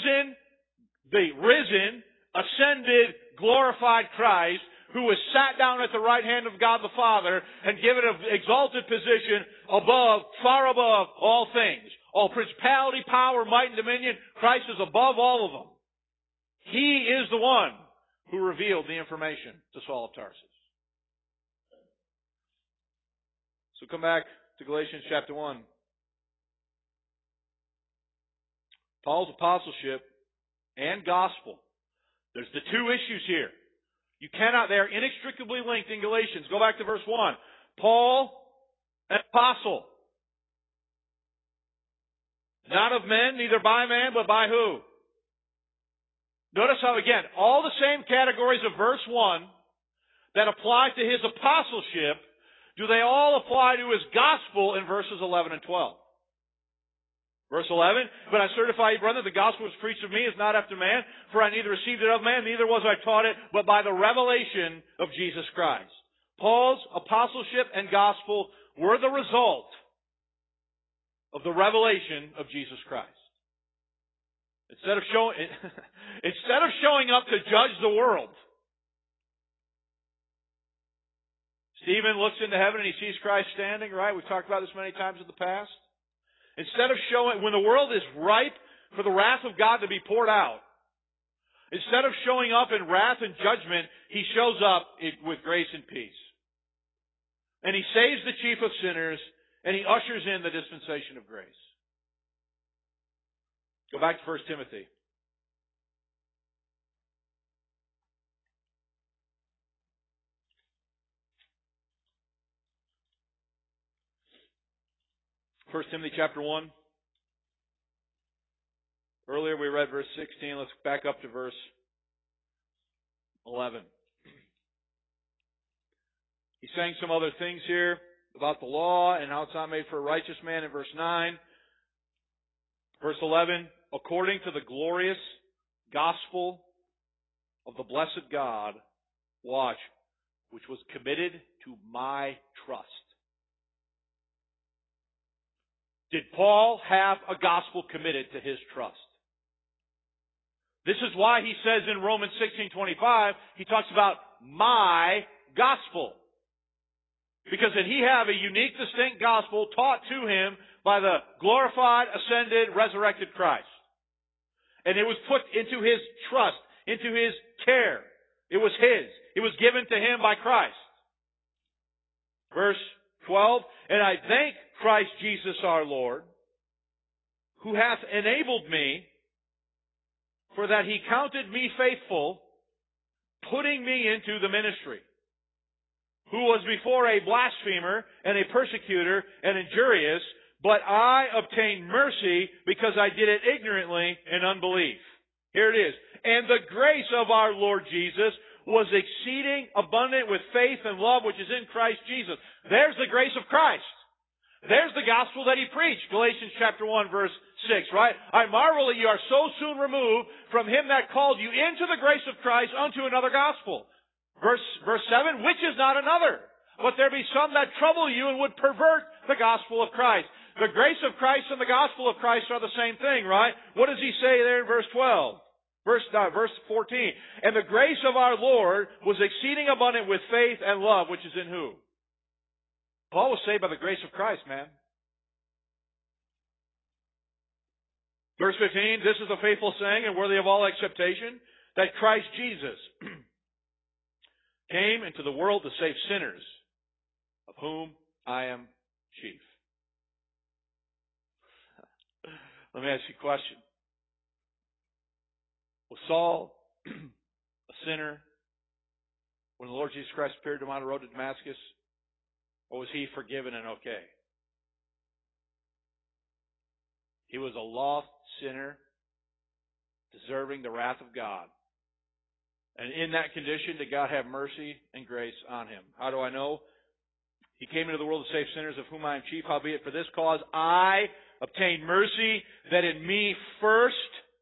risen, ascended, glorified Christ, who was sat down at the right hand of God the Father and given an exalted position above, far above all things. All principality, power, might, and dominion. Christ is above all of them. He is the one who revealed the information to Saul of Tarsus. So come back to Galatians chapter 1. Paul's apostleship and gospel. There's the two issues here. You cannot, they are inextricably linked in Galatians. Go back to verse 1. Paul, an apostle. Not of men, neither by man, but by who? Notice how, again, all the same categories of verse 1 that apply to his apostleship, do they all apply to his gospel in verses 11 and 12? Verse 11, but I certify you, brethren, the gospel was preached of me is not after man, for I neither received it of man, neither was I taught it, but by the revelation of Jesus Christ. Paul's apostleship and gospel were the result of the revelation of Jesus Christ. Instead of showing up to judge the world, Stephen looks into heaven and he sees Christ standing, right? We've talked about this many times in the past. Instead of showing, when the world is ripe for the wrath of God to be poured out, instead of showing up in wrath and judgment, he shows up with grace and peace. And he saves the chief of sinners, and he ushers in the dispensation of grace. Go back to 1 Timothy. First Timothy chapter 1. Earlier we read verse 16. Let's back up to verse 11. He's saying some other things here about the law and how it's not made for a righteous man in verse 9. Verse 11, according to the glorious gospel of the blessed God, watch, which was committed to my trust. Did Paul have a gospel committed to his trust? This is why he says in Romans 16:25, he talks about my gospel. Because did he have a unique, distinct gospel taught to him by the glorified, ascended, resurrected Christ? And it was put into his trust, into his care. It was his. It was given to him by Christ. Verse 12, and I thank Christ Jesus our Lord, who hath enabled me, for that he counted me faithful, putting me into the ministry, who was before a blasphemer and a persecutor and injurious, but I obtained mercy because I did it ignorantly in unbelief. Here it is. And the grace of our Lord Jesus was exceeding abundant with faith and love which is in Christ Jesus. There's the grace of Christ. There's the gospel that he preached. Galatians chapter 1 verse 6, right? I marvel that you are so soon removed from him that called you into the grace of Christ unto another gospel. Verse 7, which is not another, but there be some that trouble you and would pervert the gospel of Christ. The grace of Christ and the gospel of Christ are the same thing, right? What does he say there in verse 12? Verse 14. And the grace of our Lord was exceeding abundant with faith and love, which is in who? Paul was saved by the grace of Christ, man. Verse 15, this is a faithful saying and worthy of all acceptation, that Christ Jesus came into the world to save sinners, whom I am chief. Let me ask you a question. Was Saul a sinner when the Lord Jesus Christ appeared to him on the road to Damascus? Or was he forgiven and okay? He was a lost sinner, deserving the wrath of God. And in that condition, did God have mercy and grace on him? How do I know? He came into the world to save sinners, of whom I am chief. Howbeit for this cause I obtained mercy, that in me first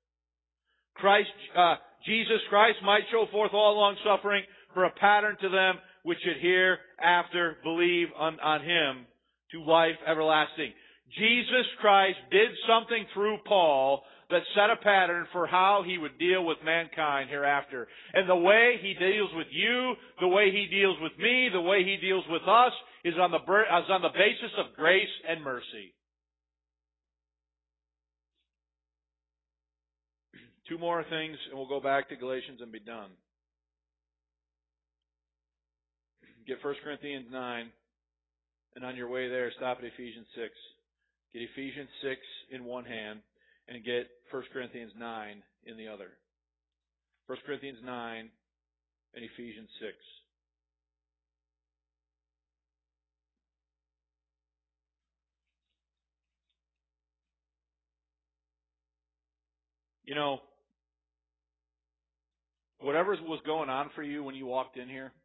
Jesus Christ might show forth all long suffering for a pattern to them which should hereafter believe on him to life everlasting. Jesus Christ did something through Paul that set a pattern for how he would deal with mankind hereafter. And the way he deals with you, the way he deals with me, the way he deals with us is on the basis of grace and mercy. Two more things, and we'll go back to Galatians and be done. Get 1 Corinthians 9, and on your way there, stop at Ephesians 6. Get Ephesians 6 in one hand, and get 1 Corinthians 9 in the other. 1 Corinthians 9 and Ephesians 6. You know, whatever was going on for you when you walked in here,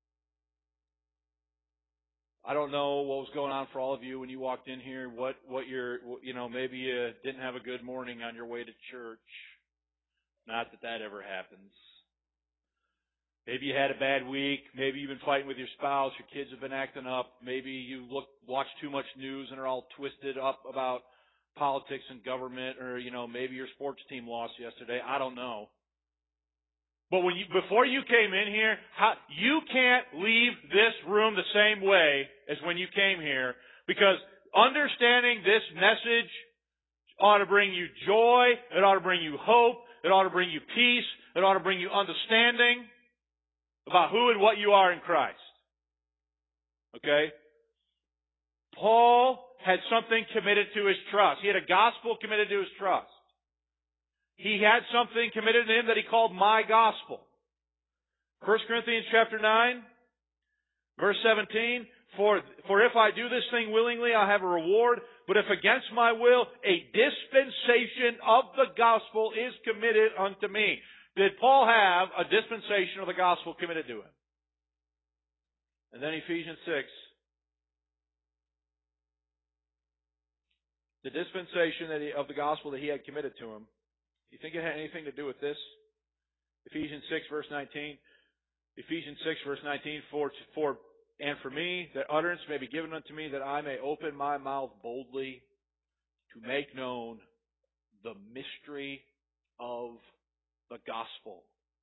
I don't know what was going on for all of you when you walked in here, maybe you didn't have a good morning on your way to church. Not that that ever happens. Maybe you had a bad week. Maybe you've been fighting with your spouse. Your kids have been acting up. Maybe you watch too much news and are all twisted up about politics and government, or, maybe your sports team lost yesterday. I don't know. But before you came in here, you can't leave this room the same way as when you came here, because understanding this message ought to bring you joy, it ought to bring you hope, it ought to bring you peace, it ought to bring you understanding about who and what you are in Christ. Okay? Paul had something committed to his trust. He had a gospel committed to his trust. He had something committed to him that he called my gospel. 1 Corinthians chapter 9, verse 17, For if I do this thing willingly, I have a reward, but if against my will, a dispensation of the gospel is committed unto me. Did Paul have a dispensation of the gospel committed to him? And then Ephesians 6. The dispensation of the gospel that he had committed to him. Do you think it had anything to do with this? Ephesians 6, verse 19. Ephesians 6, verse 19. And for me, that utterance may be given unto me, that I may open my mouth boldly to make known the mystery of the gospel.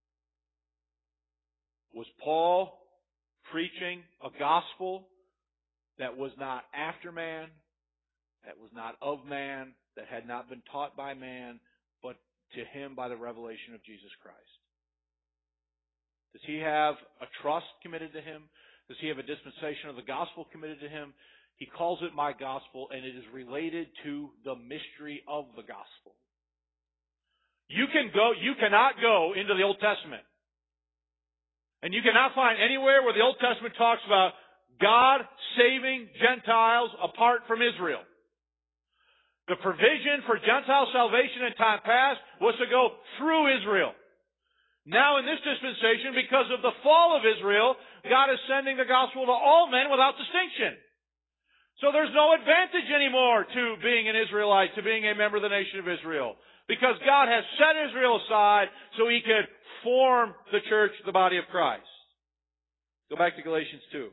Was Paul preaching a gospel that was not after man, that was not of man, that had not been taught by man, but to him by the revelation of Jesus Christ? Does he have a trust committed to him? Does he have a dispensation of the gospel committed to him? He calls it my gospel, and it is related to the mystery of the gospel. You cannot go into the Old Testament, and you cannot find anywhere where the Old Testament talks about God saving Gentiles apart from Israel. The provision for Gentile salvation in time past was to go through Israel. Now in this dispensation, because of the fall of Israel, God is sending the gospel to all men without distinction. So there's no advantage anymore to being an Israelite, to being a member of the nation of Israel. Because God has set Israel aside so He could form the church, the body of Christ. Go back to Galatians 2.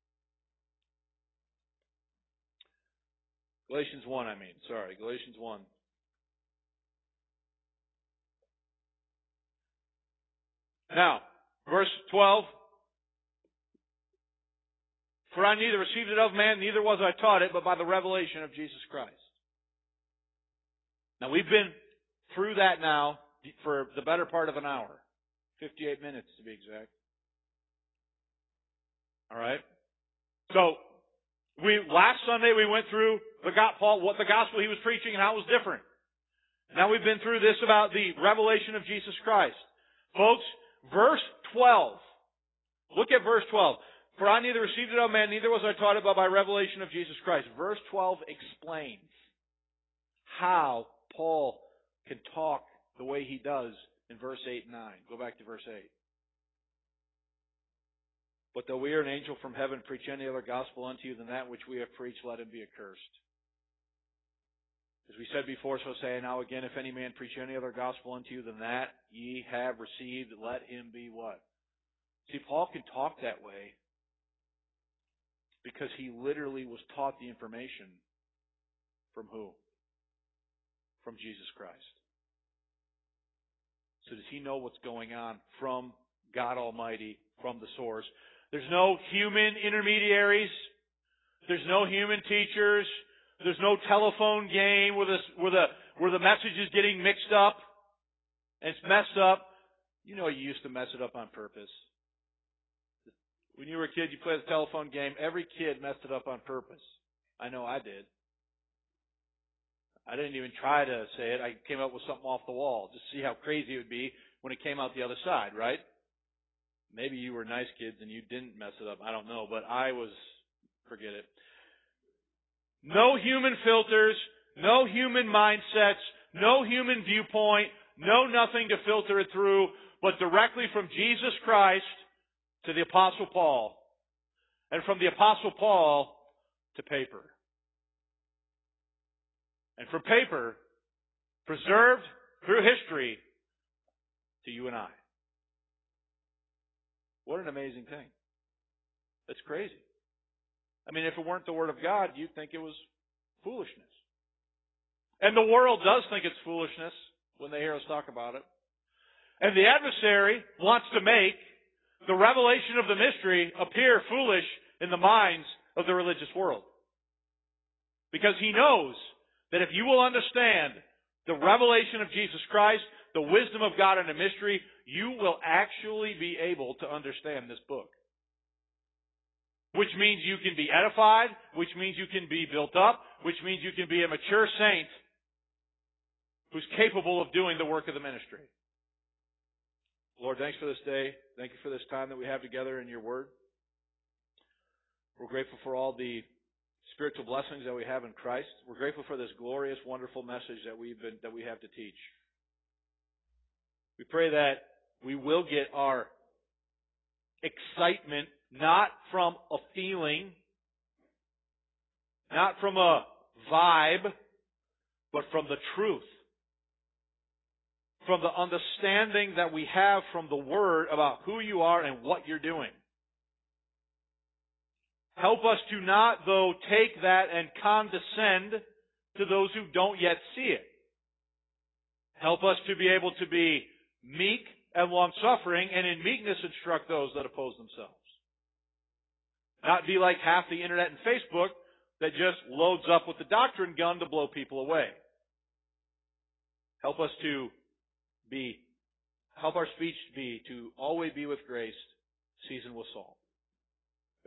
Galatians 1, Galatians 1. Now, verse 12. For I neither received it of man, neither was I taught it, but by the revelation of Jesus Christ. Now, we've been through that now for the better part of an hour. 58 minutes to be exact. All right? So, Last Sunday we went through what the gospel he was preaching and how it was different. Now we've been through this about the revelation of Jesus Christ. Folks, verse 12. Look at verse 12. For I neither received it of man, neither was I taught it, but by revelation of Jesus Christ. Verse 12 explains how Paul can talk the way he does in verse 8 and 9. Go back to verse 8. But though we are an angel from heaven, preach any other gospel unto you than that which we have preached, let him be accursed. As we said before, so say now again, if any man preach any other gospel unto you than that ye have received, let him be what? See, Paul can talk that way because he literally was taught the information from who? From Jesus Christ. So does he know what's going on from God Almighty, from the source? There's no human intermediaries. There's no human teachers. There's no telephone game where the message is getting mixed up and it's messed up. You know, you used to mess it up on purpose. When you were a kid, you played the telephone game. Every kid messed it up on purpose. I know I did. I didn't even try to say it. I came up with something off the wall. Just see how crazy it would be when it came out the other side, right? Maybe you were nice kids and you didn't mess it up. I don't know. But I was, forget it. No human filters, no human mindsets, no human viewpoint, no nothing to filter it through, but directly from Jesus Christ to the Apostle Paul, and from the Apostle Paul to paper. And from paper, preserved through history, to you and I. What an amazing thing. That's crazy. I mean, if it weren't the Word of God, you'd think it was foolishness. And the world does think it's foolishness when they hear us talk about it. And the adversary wants to make the revelation of the mystery appear foolish in the minds of the religious world. Because he knows that if you will understand the revelation of Jesus Christ, the wisdom of God in the mystery, you will actually be able to understand this book. Which means you can be edified, which means you can be built up, which means you can be a mature saint who's capable of doing the work of the ministry. Lord, thanks for this day. Thank you for this time that we have together in your word. We're grateful for all the spiritual blessings that we have in Christ. We're grateful for this glorious, wonderful message that we have to teach. We pray that we will get our excitement not from a feeling, not from a vibe, but from the truth. From the understanding that we have from the Word about who you are and what you're doing. Help us to not, though, take that and condescend to those who don't yet see it. Help us to be able to be meek and long-suffering, and in meekness instruct those that oppose themselves. Not be like half the internet and Facebook that just loads up with the doctrine gun to blow people away. Help our speech be to always be with grace, seasoned with salt.